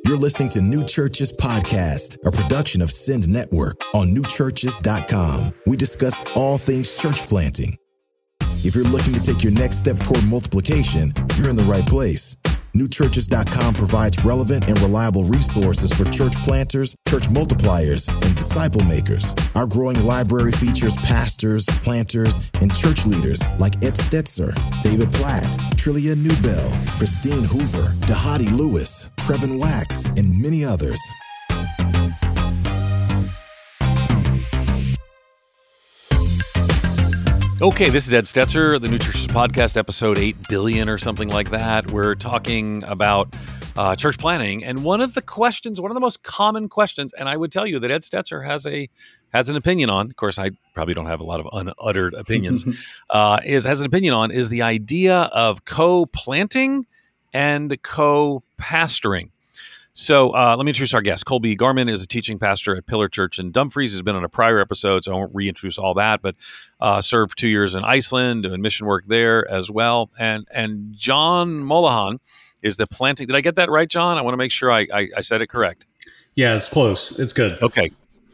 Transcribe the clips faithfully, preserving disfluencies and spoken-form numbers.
You're listening to New Churches Podcast, a production of Send Network on new churches dot com. We discuss all things church planting. If you're looking to take your next step toward multiplication, you're in the right place. new churches dot com provides relevant and reliable resources for church planters, church multipliers, and disciple makers. Our growing library features pastors, planters, and church leaders like Ed Stetzer, David Platt, Trillia Newbell, Christine Hoover, Dahadi Lewis, Trevin Wax, and many others. Okay, this is Ed Stetzer, the New Churches Podcast, episode eight billion or something like that. We're talking about uh, church planning, and one of the questions, one of the most common questions, and I would tell you that Ed Stetzer has a has an opinion on. Of course, I probably don't have a lot of unuttered opinions. uh, is has an opinion on is the idea of co-planting and co-pastoring. So uh, let me introduce our guest. Colby Garman is a teaching pastor at Pillar Church in Dumfries. He's been on a prior episode, so I won't reintroduce all that, but uh, served two years in Iceland, doing mission work there as well. And and John Molahan is the planting. Did I get that right, John? I want to make sure I, I, I said it correct. Yeah, it's close. It's good. Okay.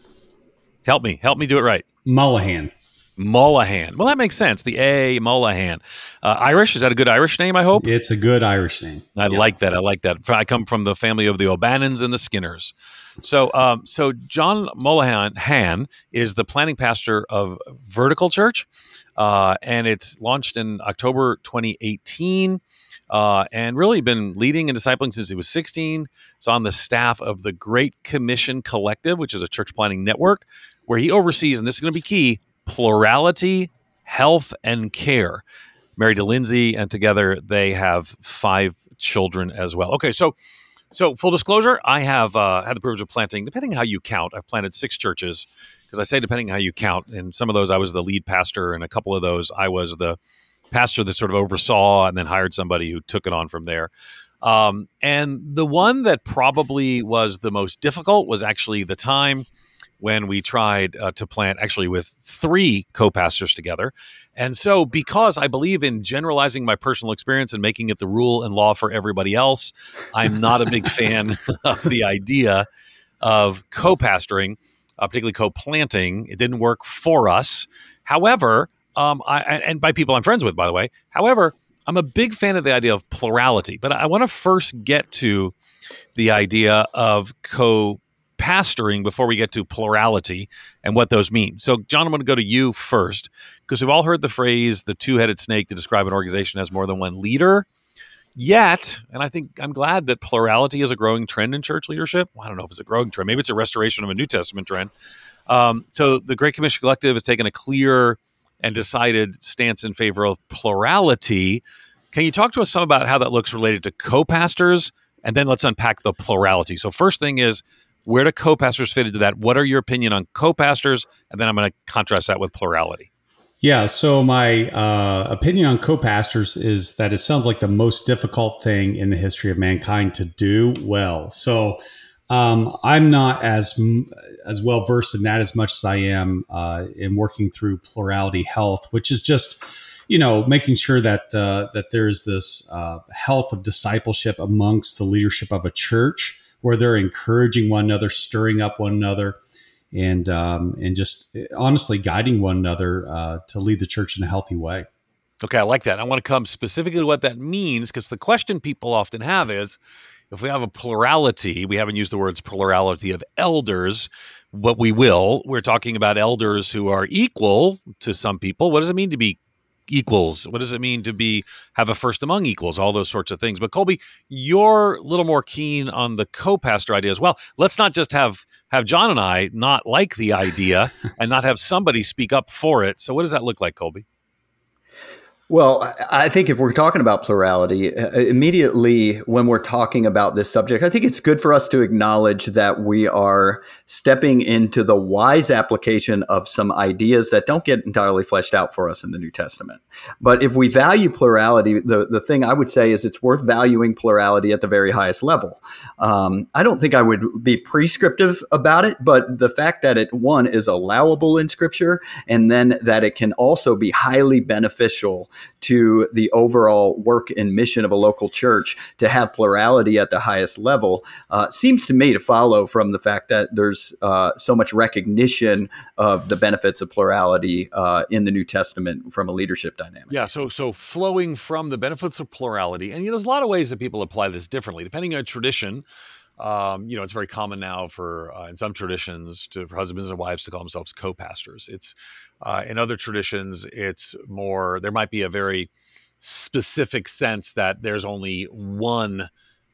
Help me. Help me do it right. Molahan. Molahan. Well, that makes sense. The A, Molahan. Uh, Irish, is that a good Irish name, I hope? It's a good Irish name. I yeah. like that. I like that. I come from the family of the O'Bannons and the Skinners. So um, so John Molahan Han is the planting pastor of Vertical Church, uh, and it's launched in October twenty eighteen. Uh, and really been leading and discipling since he was sixteen. He's on the staff of the Great Commission Collective, which is a church planting network, where he oversees, and this is going to be key, plurality, health, and care. Married to Lindsay, and together they have five children as well. Okay, so so full disclosure, I have uh, had the privilege of planting, depending on how you count, I've planted six churches, because I say depending on how you count. In some of those, I was the lead pastor, and a couple of those, I was the pastor that sort of oversaw and then hired somebody who took it on from there. Um, and the one that probably was the most difficult was actually the time when we tried uh, to plant actually with three co-pastors together. And so because I believe in generalizing my personal experience and making it the rule and law for everybody else, I'm not a big fan of the idea of co-pastoring, uh, particularly co-planting. It didn't work for us. However, um, I, and by people I'm friends with, by the way, however, I'm a big fan of the idea of plurality. But I want to first get to the idea of co pastoring before we get to plurality and what those mean. So, John, I'm going to go to you first, because we've all heard the phrase, the two-headed snake, to describe an organization as more than one leader. Yet, and I think I'm glad that plurality is a growing trend in church leadership. Well, I don't know if it's a growing trend. Maybe it's a restoration of a New Testament trend. Um, so the Great Commission Collective has taken a clear and decided stance in favor of plurality. Can you talk to us some about how that looks related to co-pastors? And then let's unpack the plurality. So first thing is, where do co-pastors fit into that? What are your opinion on co-pastors? And then I'm going to contrast that with plurality. Yeah, so my uh, opinion on co-pastors is that it sounds like the most difficult thing in the history of mankind to do well. So um, I'm not as as well versed in that as much as I am uh, in working through plurality health, which is just, you know, making sure that uh, that there's this uh, health of discipleship amongst the leadership of a church, where they're encouraging one another, stirring up one another, and um, and just honestly guiding one another uh, to lead the church in a healthy way. Okay, I like that. I want to come specifically to what that means, because the question people often have is, if we have a plurality, we haven't used the words plurality of elders, but we will. We're talking about elders who are equal to some people. What does it mean to be equals? What does it mean to be have a first among equals? All those sorts of things. But Colby, you're a little more keen on the co-pastor idea as well. Let's not just have have John and I not like the idea and not have somebody speak up for it. So what does that look like, Colby? Well, I think if we're talking about plurality, uh, immediately when we're talking about this subject, I think it's good for us to acknowledge that we are stepping into the wise application of some ideas that don't get entirely fleshed out for us in the New Testament. But if we value plurality, the, the thing I would say is it's worth valuing plurality at the very highest level. Um, I don't think I would be prescriptive about it, but the fact that it, one, is allowable in Scripture, and then that it can also be highly beneficial to the overall work and mission of a local church to have plurality at the highest level uh, seems to me to follow from the fact that there's uh, so much recognition of the benefits of plurality uh, in the New Testament from a leadership dynamic. Yeah, so so flowing from the benefits of plurality, and you know, there's a lot of ways that people apply this differently, depending on tradition. Um, you know, it's very common now for uh, in some traditions to for husbands and wives to call themselves co-pastors. It's uh, in other traditions, it's more. There might be a very specific sense that there's only one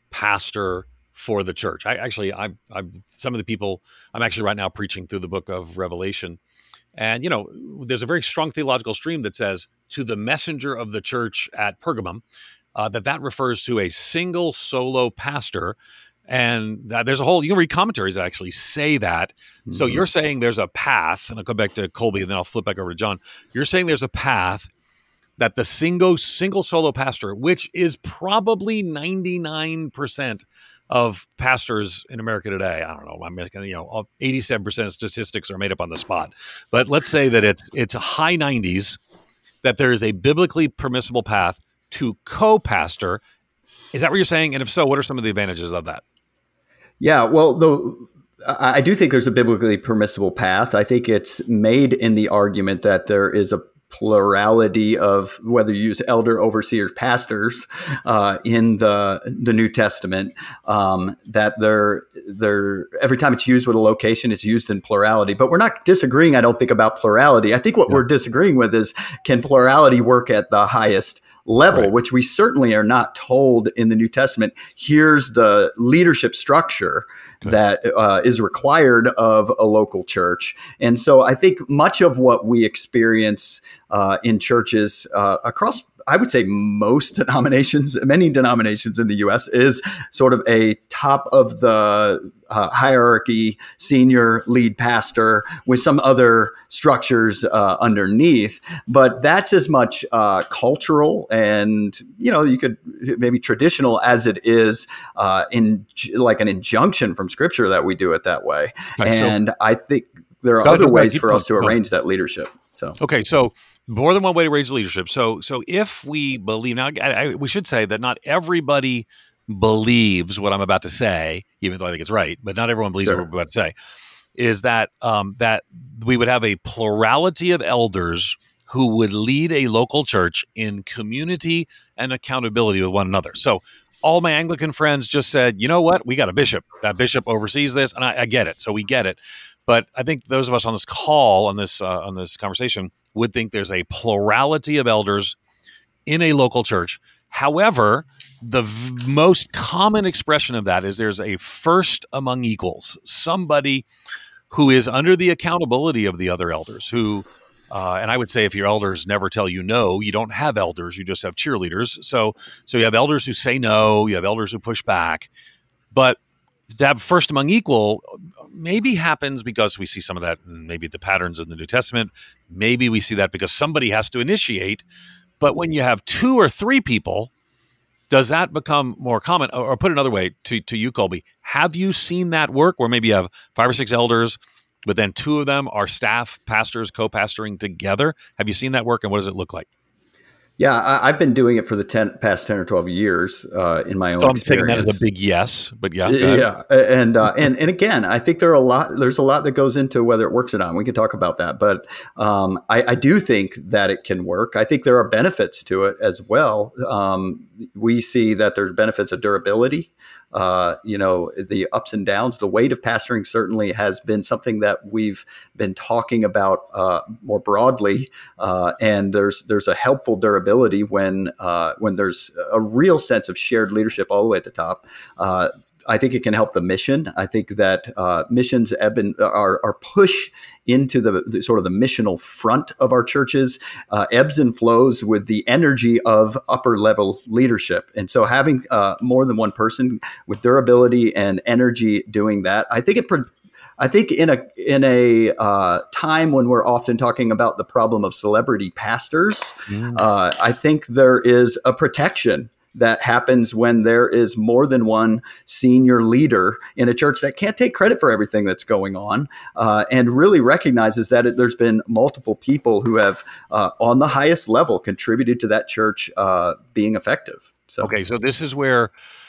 pastor for the church. I actually, I, I, some of the people, I'm actually right now preaching through the book of Revelation. And, you know, there's a very strong theological stream that says to the messenger of the church at Pergamum, uh, that that refers to a single solo pastor. And that there's a whole, you can read commentaries that actually say that. Mm-hmm. So you're saying there's a path, and I'll go back to Colby and then I'll flip back over to John. You're saying there's a path that the single, single solo pastor, which is probably ninety-nine percent of pastors in America today. I don't know. I'm making, you know, eighty-seven percent of statistics are made up on the spot. But let's say that it's it's a high nineties, that there is a biblically permissible path to co-pastor. Is that what you're saying? And if so, what are some of the advantages of that? Yeah, well, the, I do think there's a biblically permissible path. I think it's made in the argument that there is a plurality of whether you use elder, overseers, pastors uh, in the the New Testament. Um, that they're they're every time it's used with a location, it's used in plurality. But we're not disagreeing, I don't think, about plurality. I think what yeah. we're disagreeing with is, can plurality work at the highest level, right, which we certainly are not told in the New Testament. Here's the leadership structure okay. that uh, is required of a local church. And so I think much of what we experience uh, in churches uh, across, I would say, most denominations, many denominations in the U S, is sort of a top of the uh, hierarchy, senior lead pastor with some other structures uh, underneath. But that's as much uh, cultural and, you know, you could maybe traditional as it is uh, in like an injunction from Scripture that we do it that way. Okay, and so I think there are other ways for us to arrange that leadership. So okay, so more than one way to arrange leadership. So, so if we believe now, I, I, we should say that not everybody believes what I'm about to say, even though I think it's right. But not everyone believes sure. what we're about to say. Is that um, that we would have a plurality of elders who would lead a local church in community and accountability with one another. So, all my Anglican friends just said, you know what, we got a bishop. That bishop oversees this, and I, I get it. So we get it. But I think those of us on this call, on this uh, on this conversation, would think there's a plurality of elders in a local church. However, the v- most common expression of that is there's a first among equals, somebody who is under the accountability of the other elders, who, uh, and I would say if your elders never tell you no, you don't have elders, you just have cheerleaders. So, so you have elders who say no, you have elders who push back, but to have first among equal maybe happens because we see some of that in maybe the patterns in the New Testament. Maybe we see that because somebody has to initiate. But when you have two or three people, does that become more common? Or, or put another way to, to you, Colby, have you seen that work where maybe you have five or six elders, but then two of them are staff pastors co-pastoring together? Have you seen that work, and what does it look like? Yeah, I, I've been doing it for the ten, past ten or twelve years uh, in my own so I'm experience. taking that as a big yes, but yeah. Yeah. And, uh, and, and again, I think there are a lot, there's a lot that goes into whether it works or not. We can talk about that, but um, I, I do think that it can work. I think there are benefits to it as well. Um, we see that there's benefits of durability. Uh, you know, the ups and downs, the weight of pastoring certainly has been something that we've been talking about uh, more broadly. Uh, and there's there's a helpful durability when uh, when there's a real sense of shared leadership all the way at the top. Uh, I think it can help the mission. I think that uh, missions ebb and, are, are pushed into the, the sort of the missional front of our churches, uh, ebbs and flows with the energy of upper level leadership. And so having uh, more than one person with durability and energy doing that, I think it pro- I think in a in a uh, time when we're often talking about the problem of celebrity pastors, mm. uh, I think there is a protection that happens when there is more than one senior leader in a church that can't take credit for everything that's going on, uh, and really recognizes that it, there's been multiple people who have, uh, on the highest level, contributed to that church uh, being effective. So, okay, so this is where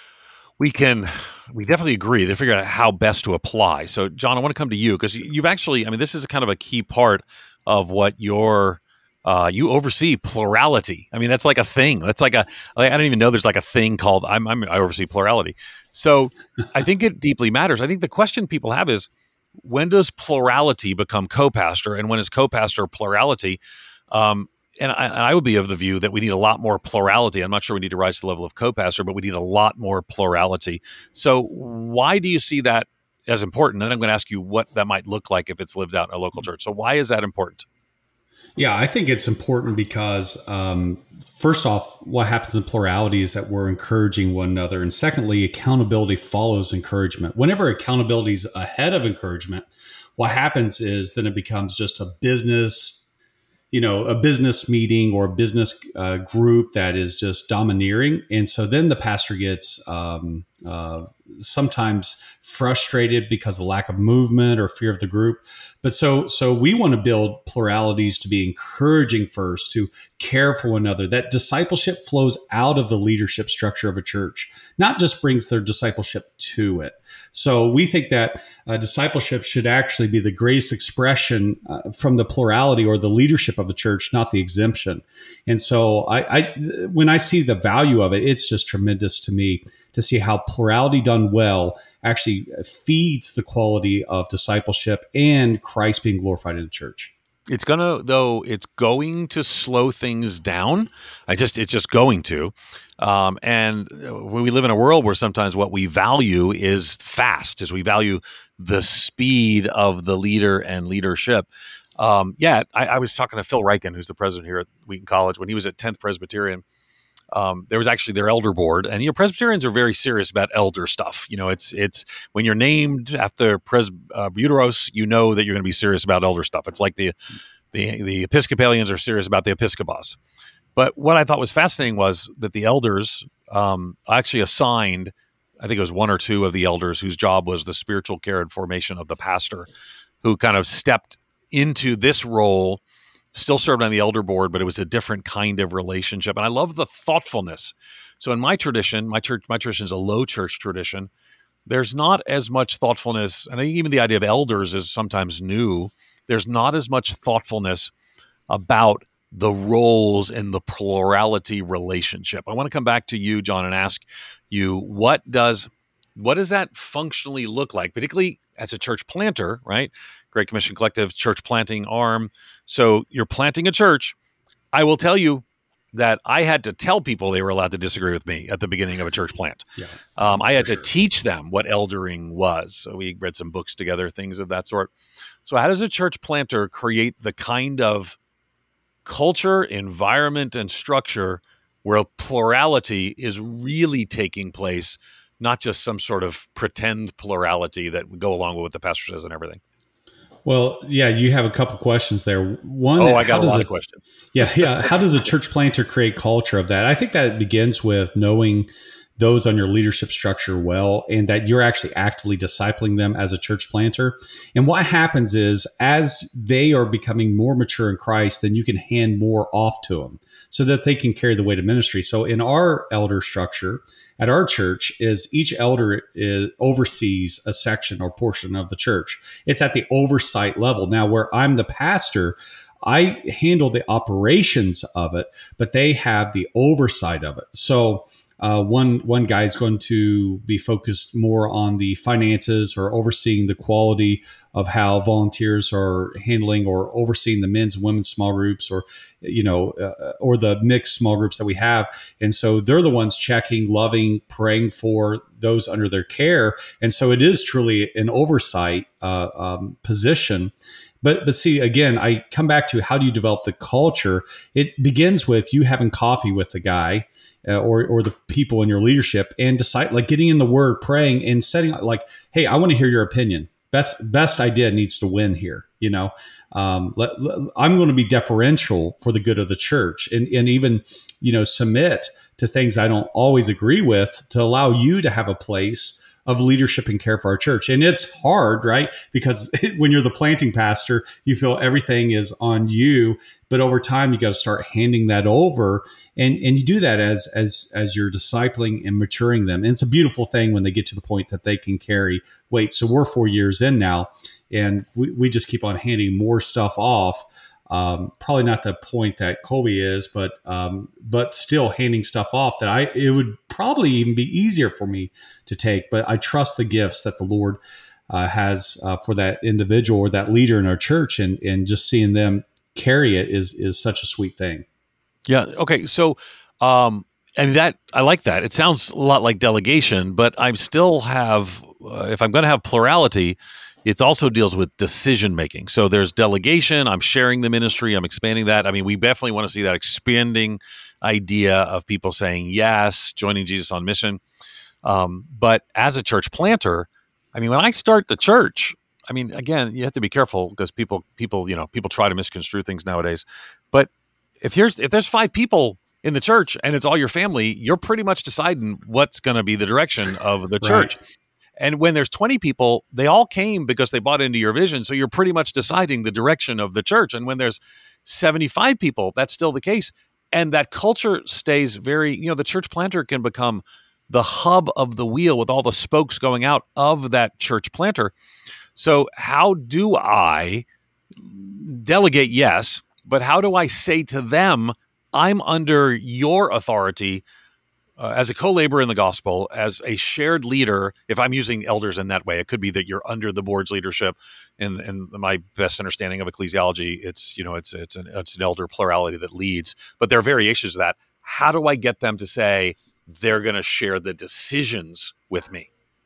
we can, we definitely agree to figure out how best to apply. So, John, I want to come to you because you've actually, I mean, this is kind of a key part of what your, uh, you oversee plurality. I mean, that's like a thing. That's like a, I don't even know there's like a thing called, I'm, I'm I oversee plurality. So I think it deeply matters. I think the question people have is, when does plurality become co-pastor, and when is co-pastor plurality? Um, And I, and I would be of the view that we need a lot more plurality. I'm not sure we need to rise to the level of co-pastor, but we need a lot more plurality. So why do you see that as important? And then I'm going to ask you what that might look like if it's lived out in a local church. So why is that important? Yeah, I think it's important because, um, first off, what happens in plurality is that we're encouraging one another. And secondly, accountability follows encouragement. Whenever accountability is ahead of encouragement, what happens is then it becomes just a business you know, a business meeting or a business uh, group that is just domineering. And so then the pastor gets um, uh, sometimes frustrated because of lack of movement or fear of the group. But so so we want to build pluralities to be encouraging first, to care for one another. That discipleship flows out of the leadership structure of a church, not just brings their discipleship to it. So we think that uh, discipleship should actually be the greatest expression uh, from the plurality or the leadership of the church, not the exemption. And so I, I when I see the value of it, it's just tremendous to me to see how plurality done well actually feeds the quality of discipleship and Christ being glorified in the church. It's gonna, though, it's going to slow things down. I just, it's just going to. Um, and when we live in a world where sometimes what we value is fast, is we value the speed of the leader and leadership. Um, yeah, I, I was talking to Phil Riken, who's the president here at Wheaton College, when he was at tenth Presbyterian. Um, there was actually their elder board, and you know Presbyterians are very serious about elder stuff. You know, it's it's when you're named after Presbyteros, you know that you're going to be serious about elder stuff. It's like the the the Episcopalians are serious about the Episcopos. But what I thought was fascinating was that the elders um, actually assigned, I think it was one or two of the elders whose job was the spiritual care and formation of the pastor, who kind of stepped into this role. Still served on the elder board, but it was a different kind of relationship. And I love the thoughtfulness. So in my tradition, my church, my tradition is a low church tradition. There's not as much thoughtfulness. And I think even the idea of elders is sometimes new. There's not as much thoughtfulness about the roles in the plurality relationship. I want to come back to you, John, and ask you, what does, what does that functionally look like, particularly as a church planter, right? Great Commission Collective, church planting arm. So you're planting a church. I will tell you that I had to tell people they were allowed to disagree with me at the beginning of a church plant. Yeah, um, I had to sure. teach them what eldering was. So we read some books together, things of that sort. So how does a church planter create the kind of culture, environment, and structure where plurality is really taking place, not just some sort of pretend plurality that would go along with what the pastor says and everything? Well, yeah, you have a couple questions there. One, oh, I got a lot a, of questions. Yeah, yeah. How does a church planter create culture of that? I think that it begins with knowing those on your leadership structure well, and that you're actually actively discipling them as a church planter. And what happens is, as they are becoming more mature in Christ, then you can hand more off to them so that they can carry the weight of ministry. So in our elder structure at our church, is each elder is, oversees a section or portion of the church. It's at the oversight level. Now, where I'm the pastor, I handle the operations of it, but they have the oversight of it. So Uh, one one guy is going to be focused more on the finances or overseeing the quality of how volunteers are handling or overseeing the men's and women's small groups, or you know, uh, or the mixed small groups that we have. And so they're the ones checking, loving, praying for those under their care. And so it is truly an oversight uh, um, position. But but see, again, I come back to, how do you develop the culture? It begins with you having coffee with the guy uh, or or the people in your leadership, and decide, like getting in the Word, praying, and setting like, hey, I want to hear your opinion. Best best idea needs to win here. You know, um, let, let, I'm going to be deferential for the good of the church, and and even, you know, submit to things I don't always agree with to allow you to have a place of leadership and care for our church. And it's hard, right? Because when you're the planting pastor, you feel everything is on you, but over time you got to start handing that over. And, and you do that as, as, as you're discipling and maturing them. And it's a beautiful thing when they get to the point that they can carry weight. So we're four years in now, and we, we just keep on handing more stuff off. Um, probably not the point that Colby is, but um, but still handing stuff off that I it would probably even be easier for me to take. But I trust the gifts that the Lord uh, has uh, for that individual or that leader in our church, and and just seeing them carry it is is such a sweet thing. Yeah. Okay. So, um, and that I like that. It sounds a lot like delegation, but I still have uh, if I'm going to have plurality, it also deals with decision making. So there's delegation. I'm sharing the ministry. I'm expanding that. I mean, we definitely want to see that expanding idea of people saying yes, joining Jesus on mission. Um, but as a church planter, I mean, when I start the church, I mean, again, you have to be careful because people, people, you know, people try to misconstrue things nowadays. But if here's if there's five people in the church and it's all your family, you're pretty much deciding what's going to be the direction of the church. Right. And when there's twenty people, they all came because they bought into your vision. So you're pretty much deciding the direction of the church. And when there's seventy-five people, that's still the case. And that culture stays very, you know, the church planter can become the hub of the wheel with all the spokes going out of that church planter. So how do I delegate? Yes. But how do I say to them, I'm under your authority Uh, as a co-laborer in the gospel, as a shared leader? If I'm using elders in that way, it could be that you're under the board's leadership. And in my best understanding of ecclesiology, it's, you know, it's it's an it's an elder plurality that leads. But there are variations of that. How do I get them to say they're going to share the decisions with me?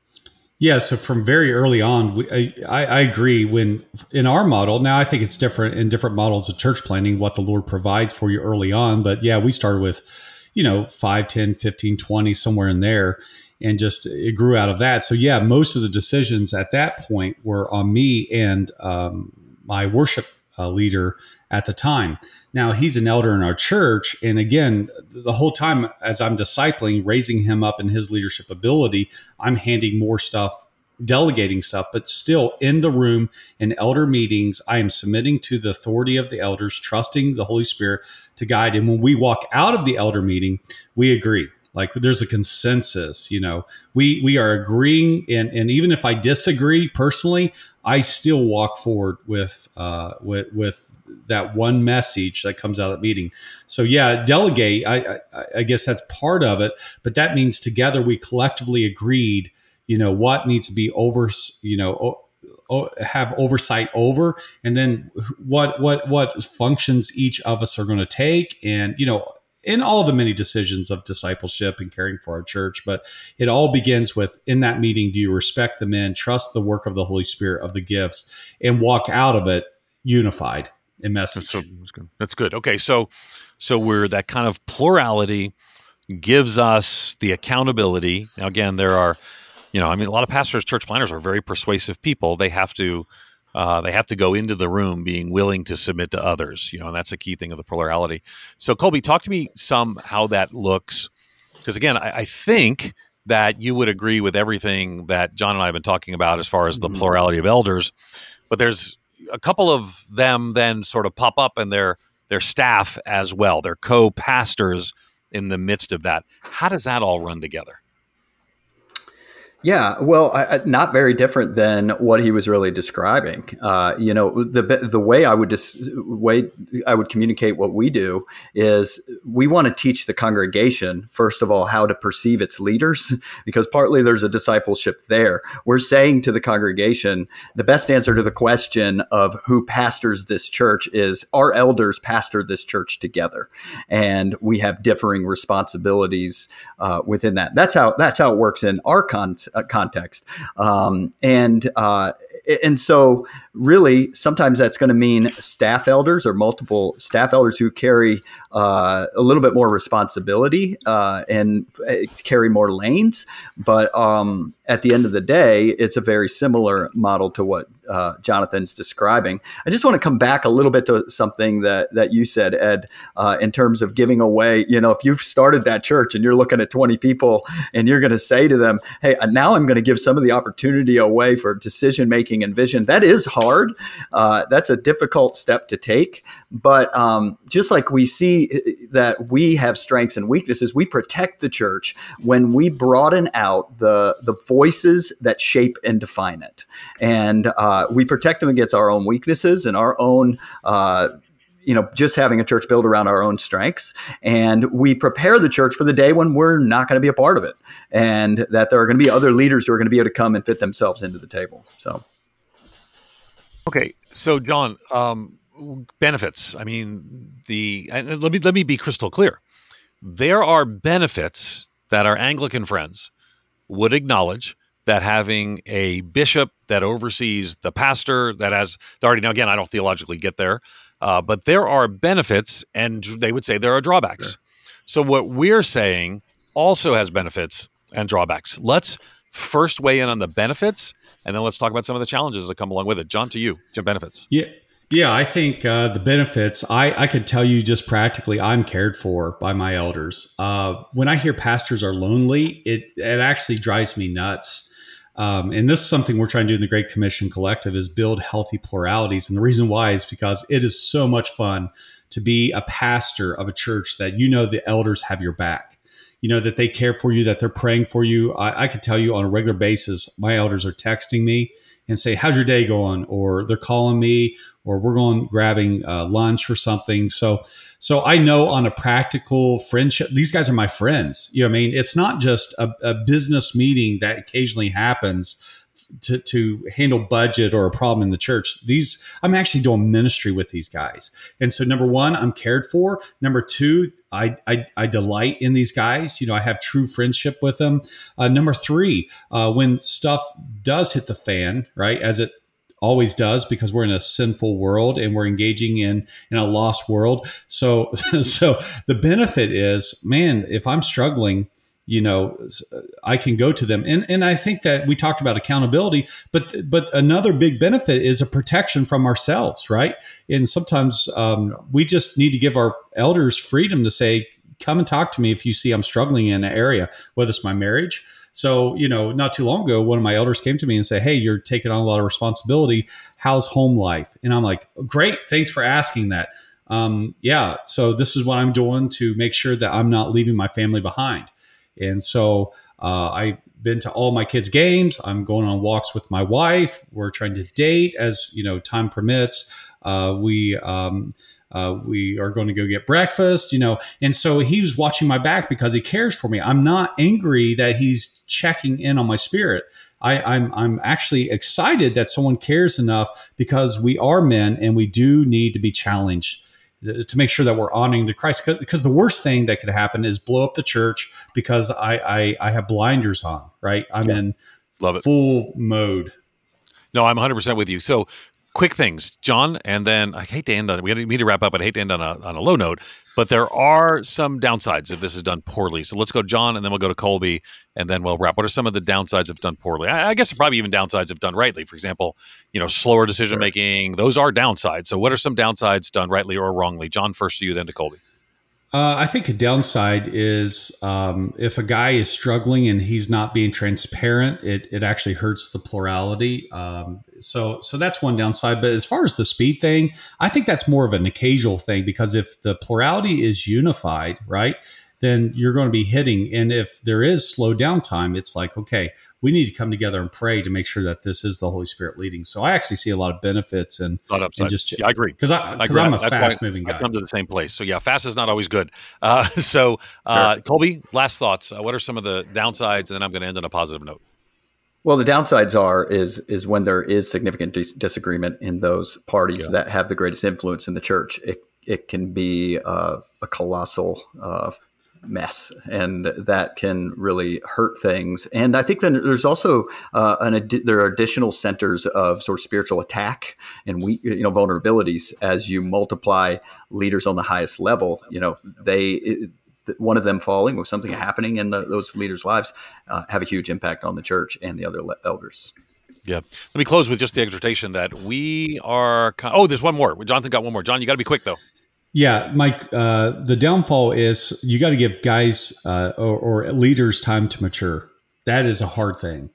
Yeah, so from very early on, we, I, I agree. When in our model, now I think it's different in different models of church planning, what the Lord provides for you early on. But yeah, we started with, you know, five, ten, fifteen, twenty, somewhere in there. And just it grew out of that. So yeah, most of the decisions at that point were on me and um, my worship uh, leader at the time. Now he's an elder in our church. And again, the whole time as I'm discipling, raising him up in his leadership ability, I'm handing more stuff, delegating stuff, but still in the room in elder meetings, I am submitting to the authority of the elders, trusting the Holy Spirit to guide. And when we walk out of the elder meeting, we agree. Like there's a consensus, you know, we, we are agreeing. And, and even if I disagree personally, I still walk forward with, uh, with, with that one message that comes out of that meeting. So yeah, delegate, I, I, I guess that's part of it, but that means together we collectively agreed, you know, what needs to be over, you know, o- o- have oversight over, and then what, what, what functions each of us are going to take. And, you know, in all the many decisions of discipleship and caring for our church, but it all begins with, in that meeting, do you respect the men, trust the work of the Holy Spirit of the gifts, and walk out of it unified in message. That's, so, that's good. That's good. Okay. So, so we're that kind of plurality gives us the accountability. Now, again, there are, you know, I mean, a lot of pastors, church planners are very persuasive people. They have to, uh, they have to go into the room being willing to submit to others, you know, and that's a key thing of the plurality. So Colby, talk to me some how that looks. Because again, I, I think that you would agree with everything that John and I have been talking about as far as the mm-hmm. plurality of elders, but there's a couple of them then sort of pop up and they're, they're staff as well. They're co-pastors in the midst of that. How does that all run together? Yeah, well, I, not very different than what he was really describing. Uh, you know, the the way I would just way I would communicate what we do is we want to teach the congregation, first of all, how to perceive its leaders, because partly there's a discipleship there. We're saying to the congregation, the best answer to the question of who pastors this church is our elders pastor this church together, and we have differing responsibilities uh, within that. That's how that's how it works in our context. Uh, context. Um, and uh, and so really, sometimes that's going to mean staff elders or multiple staff elders who carry uh, a little bit more responsibility uh, and carry more lanes. But um, at the end of the day, it's a very similar model to what uh, Jonathan's describing. I just want to come back a little bit to something that that you said, Ed, uh, in terms of giving away. You know, if you've started that church and you're looking at twenty people and you're going to say to them, hey, now I'm going to give some of the opportunity away for decision making and vision. That is hard. Uh, that's a difficult step to take. But um, just like we see that we have strengths and weaknesses, we protect the church when we broaden out the the voices that shape and define it. And uh, we protect them against our own weaknesses and our own, uh, you know, just having a church built around our own strengths. And we prepare the church for the day when we're not going to be a part of it, and that there are going to be other leaders who are going to be able to come and fit themselves into the table. So, okay. So, John, um, benefits. I mean, the and let me let me be crystal clear. There are benefits that our Anglican friends would acknowledge, that having a bishop that oversees the pastor, that has already, now again, I don't theologically get there, uh, but there are benefits, and they would say there are drawbacks. Sure. So what we're saying also has benefits and drawbacks. Let's first weigh in on the benefits, and then let's talk about some of the challenges that come along with it. John, to you, to benefits. Yeah. Yeah, I think uh, the benefits, I, I could tell you just practically, I'm cared for by my elders. Uh, when I hear pastors are lonely, it, it actually drives me nuts. Um, and this is something we're trying to do in the Great Commission Collective, is build healthy pluralities. And the reason why is because it is so much fun to be a pastor of a church that you know the elders have your back. You know, that they care for you, that they're praying for you. I, I could tell you on a regular basis, my elders are texting me and say, how's your day going? Or they're calling me, or we're going grabbing uh, lunch or something. So, so I know on a practical friendship, these guys are my friends. You know what I mean? It's not just a, a business meeting that occasionally happens to, to handle budget or a problem in the church. These, I'm actually doing ministry with these guys. And so number one, I'm cared for. Number two, I, I, I delight in these guys. You know, I have true friendship with them. Uh, number three, uh, when stuff does hit the fan, right, as it always does, because we're in a sinful world and we're engaging in, in a lost world. So, so the benefit is, man, if I'm struggling, you know, I can go to them. And and I think that we talked about accountability, but but another big benefit is a protection from ourselves, right? And sometimes um, we just need to give our elders freedom to say, come and talk to me if you see I'm struggling in an area, whether it's my marriage. So, you know, not too long ago, one of my elders came to me and said, hey, you're taking on a lot of responsibility. How's home life? And I'm like, great, thanks for asking that. Um, yeah, so this is what I'm doing to make sure that I'm not leaving my family behind. And so uh, I've been to all my kids' games. I'm going on walks with my wife. We're trying to date as, you know, time permits. Uh, we um, uh, we are going to go get breakfast, you know. And so he was watching my back because he cares for me. I'm not angry that he's checking in on my spirit. I, I'm I'm actually excited that someone cares enough, because we are men and we do need to be challenged to make sure that we're honoring the Christ. Because the worst thing that could happen is blow up the church because I I, I have blinders on, right? I'm yeah. in Love it. full mode. No, I'm one hundred percent with you. So quick things, John, and then I hate to end on, we need to wrap up, but I hate to end on a, on a low note, but there are some downsides if this is done poorly. So let's go John, and then we'll go to Colby, and then we'll wrap. What are some of the downsides if done poorly? I, I guess probably even downsides if done rightly. For example, you know, slower decision-making, sure. Those are downsides. So what are some downsides done rightly or wrongly? John, first to you, then to Colby. Uh, I think a downside is um, if a guy is struggling and he's not being transparent, it it actually hurts the plurality. Um, so so that's one downside. But as far as the speed thing, I think that's more of an occasional thing, because if the plurality is unified, right, then you're going to be hitting. And if there is slow down time, it's like, okay, we need to come together and pray to make sure that this is the Holy Spirit leading. So I actually see a lot of benefits and, and just, yeah, I agree. Cause, I, cause I'm a fast moving guy. I come to the same place. So yeah, fast is not always good. Uh, so uh, sure. Colby, last thoughts. Uh, what are some of the downsides? And then I'm going to end on a positive note. Well, the downsides are is is when there is significant dis- disagreement in those parties yeah. that have the greatest influence in the church. It it can be uh, a colossal uh, mess, and that can really hurt things. And I think then there's also uh, an ad- there are additional centers of sort of spiritual attack and we you know vulnerabilities as you multiply leaders on the highest level. You know they. It, one of them falling or something happening in the, those leaders' lives uh, have a huge impact on the church and the other le- elders. Yeah. Let me close with just the exhortation that we are. Oh, there's one more. Jonathan got one more. John, you got to be quick though. Yeah, Mike. Uh, the downfall is you got to give guys uh, or, or leaders time to mature. That is a hard thing.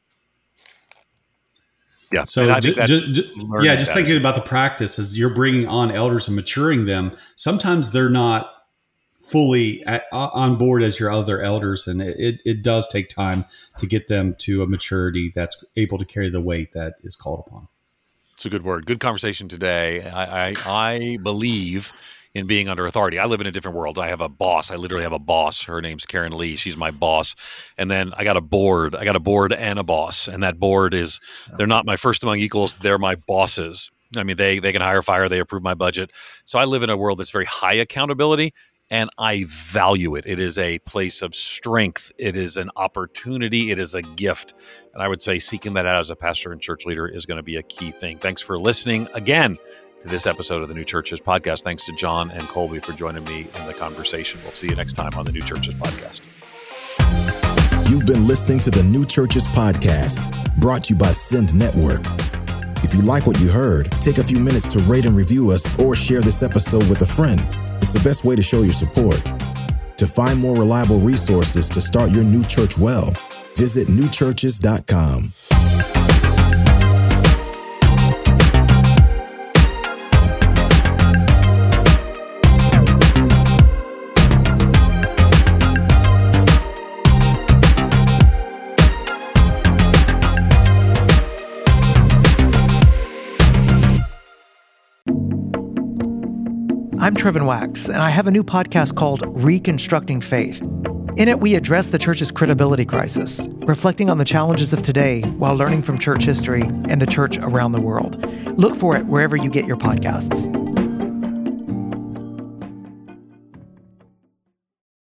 Yeah. So ju- ju- ju- yeah, just thinking about the practice as you're bringing on elders and maturing them. Sometimes they're not fully at, on board as your other elders, and it, it does take time to get them to a maturity that's able to carry the weight that is called upon. It's a good word. Good conversation today. I, I, I believe in being under authority. I live in a different world. I have a boss. I literally have a boss. Her name's Karen Lee. She's my boss. And then I got a board. I got a board and a boss. And that board is, they're not my first among equals. They're my bosses. I mean, they they can hire, fire. They approve my budget. So I live in a world that's very high accountability, and I value it. It is a place of strength. It is an opportunity. It is a gift. And I would say seeking that out as a pastor and church leader is going to be a key thing. Thanks for listening again to this episode of the New Churches Podcast. Thanks to John and Colby for joining me in the conversation. We'll see you next time on the New Churches Podcast. You've been listening to the New Churches Podcast, brought to you by Send Network. If you like what you heard, take a few minutes to rate and review us or share this episode with a friend. It's the best way to show your support. To find more reliable resources to start your new church well, visit new churches dot com. I'm Trevin Wax, and I have a new podcast called Reconstructing Faith. In it, we address the church's credibility crisis, reflecting on the challenges of today while learning from church history and the church around the world. Look for it wherever you get your podcasts.